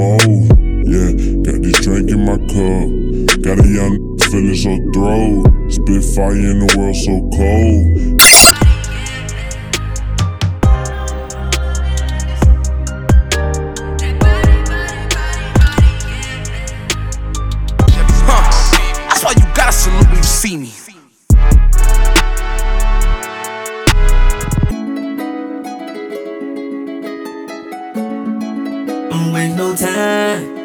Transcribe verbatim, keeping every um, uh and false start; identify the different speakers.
Speaker 1: cold. Yeah, got this drink in my cup. Got a young feeling so throat. Spit fire in the world so cold.
Speaker 2: That's why you gotta salute when you see me.
Speaker 3: Don't waste no time.